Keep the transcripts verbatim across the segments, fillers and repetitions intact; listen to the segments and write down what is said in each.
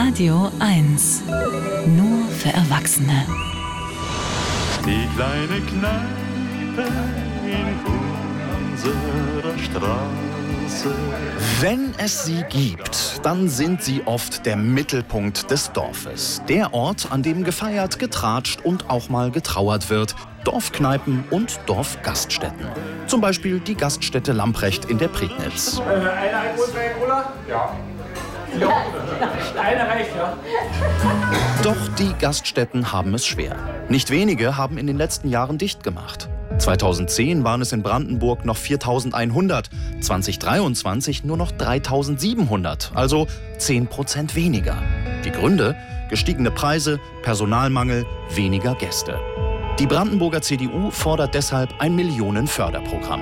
Radio eins. Nur für Erwachsene. Die kleine Kneipe in unserer Straße. Wenn es sie gibt, dann sind sie oft der Mittelpunkt des Dorfes. Der Ort, an dem gefeiert, getratscht und auch mal getrauert wird. Dorfkneipen und Dorfgaststätten. Zum Beispiel die Gaststätte Lamprecht in der Prignitz. Äh, eine alkoholfreie Cola? Ja. Ja. Eine reicht, ja. Doch die Gaststätten haben es schwer. Nicht wenige haben in den letzten Jahren dicht gemacht. zweitausendzehn waren es in Brandenburg noch viertausendeinhundert, zweitausenddreiundzwanzig nur noch dreitausendsiebenhundert, also zehn Prozent weniger. Die Gründe? Gestiegene Preise, Personalmangel, weniger Gäste. Die Brandenburger C D U fordert deshalb ein Millionenförderprogramm.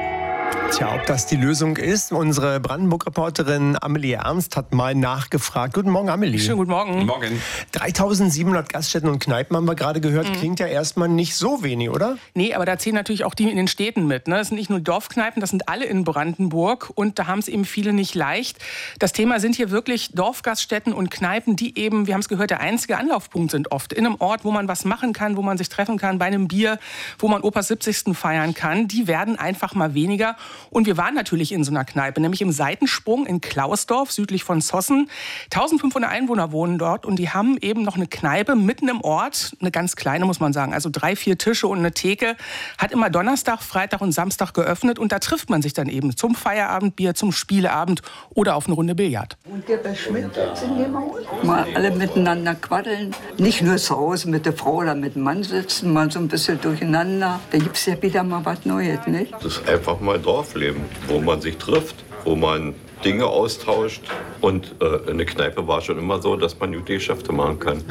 Tja, ob das die Lösung ist? Unsere Brandenburg-Reporterin Amelie Ernst hat mal nachgefragt. Guten Morgen, Amelie. Schönen guten Morgen. Guten Morgen. dreitausendsiebenhundert Gaststätten und Kneipen haben wir gerade gehört. Mhm. Klingt ja erstmal nicht so wenig, oder? Nee, aber da zählen natürlich auch die in den Städten mit. Ne? Das sind nicht nur Dorfkneipen, das sind alle in Brandenburg. Und da haben es eben viele nicht leicht. Das Thema sind hier wirklich Dorfgaststätten und Kneipen, die eben, wir haben es gehört, der einzige Anlaufpunkt sind oft. In einem Ort, wo man was machen kann, wo man sich treffen kann, bei einem Bier, wo man Opas siebzigsten feiern kann. Die werden einfach mal weniger. Und wir waren natürlich in so einer Kneipe, nämlich im Seitensprung in Klausdorf, südlich von Zossen. eintausendfünfhundert Einwohner wohnen dort und die haben eben noch eine Kneipe mitten im Ort, eine ganz kleine, muss man sagen, also drei, vier Tische und eine Theke, hat immer Donnerstag, Freitag und Samstag geöffnet und da trifft man sich dann eben zum Feierabendbier, zum Spieleabend oder auf eine Runde Billard. Und der bei Schmidt in dem Haus? Mal alle miteinander quaddeln, nicht nur zu Hause mit der Frau oder mit dem Mann sitzen, mal so ein bisschen durcheinander. Da gibt es ja wieder mal was Neues, nicht? Das ist einfach mal Dorfleben, wo man sich trifft, wo man Dinge austauscht. Und äh, eine Kneipe war schon immer so, dass man gute Geschäfte machen kann.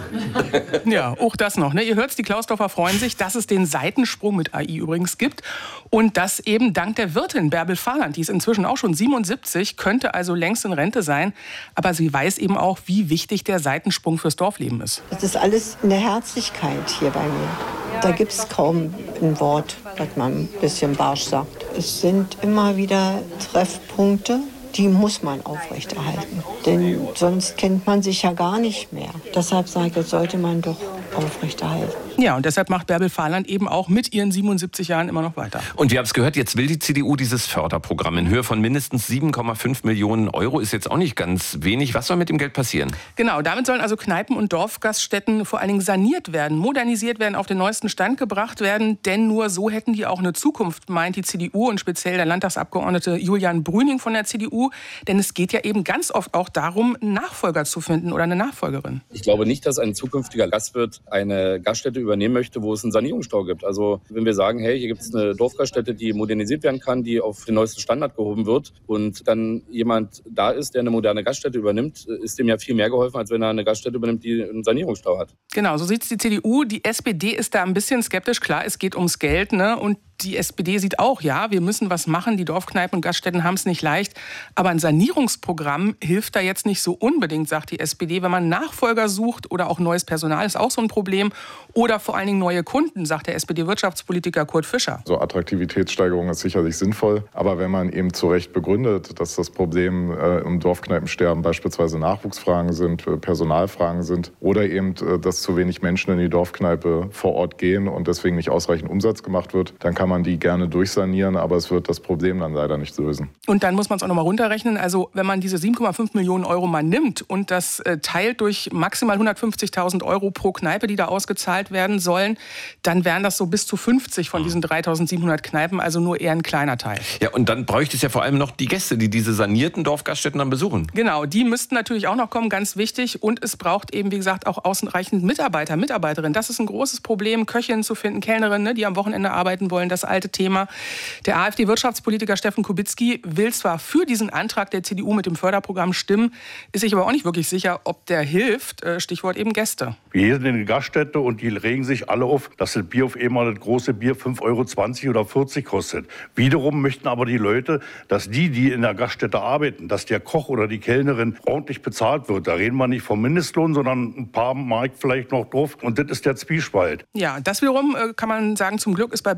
Ja, auch das noch. Ne? Ihr hört's, die Klausdorfer freuen sich, dass es den Seitensprung mit A I übrigens gibt. Und das eben dank der Wirtin Bärbel Fahland. Die ist inzwischen auch schon siebenundsiebzig, könnte also längst in Rente sein. Aber sie weiß eben auch, wie wichtig der Seitensprung fürs Dorfleben ist. Das ist alles eine Herzlichkeit hier bei mir. Da gibt es kaum ein Wort, was man ein bisschen barsch sagt. Es sind immer wieder Treffpunkte, die muss man aufrechterhalten. Denn sonst kennt man sich ja gar nicht mehr. Deshalb sage ich, das sollte man doch aufrechterhalten. Ja, und deshalb macht Bärbel Fahland eben auch mit ihren siebenundsiebzig Jahren immer noch weiter. Und wir haben es gehört, jetzt will die C D U dieses Förderprogramm in Höhe von mindestens sieben Komma fünf Millionen Euro. Ist jetzt auch nicht ganz wenig. Was soll mit dem Geld passieren? Genau, damit sollen also Kneipen und Dorfgaststätten vor allen Dingen saniert werden, modernisiert werden, auf den neuesten Stand gebracht werden. Denn nur so hätten die auch eine Zukunft, meint die C D U und speziell der Landtagsabgeordnete Julian Brüning von der C D U. Denn es geht ja eben ganz oft auch darum, einen Nachfolger zu finden oder eine Nachfolgerin. Ich glaube nicht, dass ein zukünftiger Gastwirt eine Gaststätte übernehmen möchte, wo es einen Sanierungsstau gibt. Also wenn wir sagen, hey, hier gibt es eine Dorfgaststätte, die modernisiert werden kann, die auf den neuesten Standard gehoben wird und dann jemand da ist, der eine moderne Gaststätte übernimmt, ist dem ja viel mehr geholfen, als wenn er eine Gaststätte übernimmt, die einen Sanierungsstau hat. Genau, so sieht es die C D U. Die S P D ist da ein bisschen skeptisch. Klar, es geht ums Geld, ne? Und die S P D sieht auch, ja, wir müssen was machen. Die Dorfkneipen und Gaststätten haben es nicht leicht. Aber ein Sanierungsprogramm hilft da jetzt nicht so unbedingt, sagt die S P D. Wenn man Nachfolger sucht oder auch neues Personal, ist auch so ein Problem. Oder vor allen Dingen neue Kunden, sagt der S P D-Wirtschaftspolitiker Kurt Fischer. So Attraktivitätssteigerung ist sicherlich sinnvoll. Aber wenn man eben zu Recht begründet, dass das Problem äh, im Dorfkneipensterben beispielsweise Nachwuchsfragen sind, äh, Personalfragen sind oder eben, äh, dass zu wenig Menschen in die Dorfkneipe vor Ort gehen und deswegen nicht ausreichend Umsatz gemacht wird, dann kann man die gerne durchsanieren, aber es wird das Problem dann leider nicht lösen. Und dann muss man es auch noch mal runterrechnen. Also wenn man diese sieben Komma fünf Millionen Euro mal nimmt und das äh, teilt durch maximal hundertfünfzigtausend Euro pro Kneipe, die da ausgezahlt werden sollen, dann wären das so bis zu fünfzig von diesen dreitausendsiebenhundert Kneipen, also nur eher ein kleiner Teil. Ja, und dann bräuchte es ja vor allem noch die Gäste, die diese sanierten Dorfgaststätten dann besuchen. Genau, die müssten natürlich auch noch kommen, ganz wichtig. Und es braucht eben, wie gesagt, auch ausreichend Mitarbeiter, Mitarbeiterinnen. Das ist ein großes Problem, Köchinnen zu finden, Kellnerinnen, ne, die am Wochenende arbeiten wollen, das alte Thema. Der AfD-Wirtschaftspolitiker Steffen Kubicki will zwar für diesen Antrag der C D U mit dem Förderprogramm stimmen, ist sich aber auch nicht wirklich sicher, ob der hilft. Stichwort eben Gäste. Wir sind in der Gaststätte und die regen sich alle auf, dass das Bier auf einmal das große Bier fünf Euro zwanzig oder vierzig kostet. Wiederum möchten aber die Leute, dass die, die in der Gaststätte arbeiten, dass der Koch oder die Kellnerin ordentlich bezahlt wird. Da reden wir nicht vom Mindestlohn, sondern ein paar Mark vielleicht noch drauf. Und das ist der Zwiespalt. Ja, das wiederum kann man sagen, zum Glück ist bei Bärbel Fahland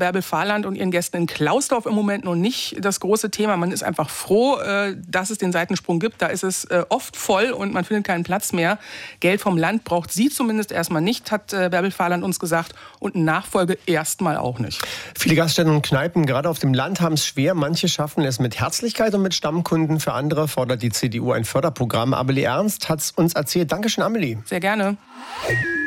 Fahrland und ihren Gästen in Klausdorf im Moment noch nicht das große Thema. Man ist einfach froh, dass es den Seitensprung gibt. Da ist es oft voll und man findet keinen Platz mehr. Geld vom Land braucht sie zumindest erstmal nicht, hat Bärbel Fahrland uns gesagt. Und eine Nachfolge erstmal auch nicht. Viele Gaststätten und Kneipen, gerade auf dem Land, haben es schwer. Manche schaffen es mit Herzlichkeit und mit Stammkunden. Für andere fordert die C D U ein Förderprogramm. Amelie Ernst hat es uns erzählt. Dankeschön, Amelie. Sehr gerne.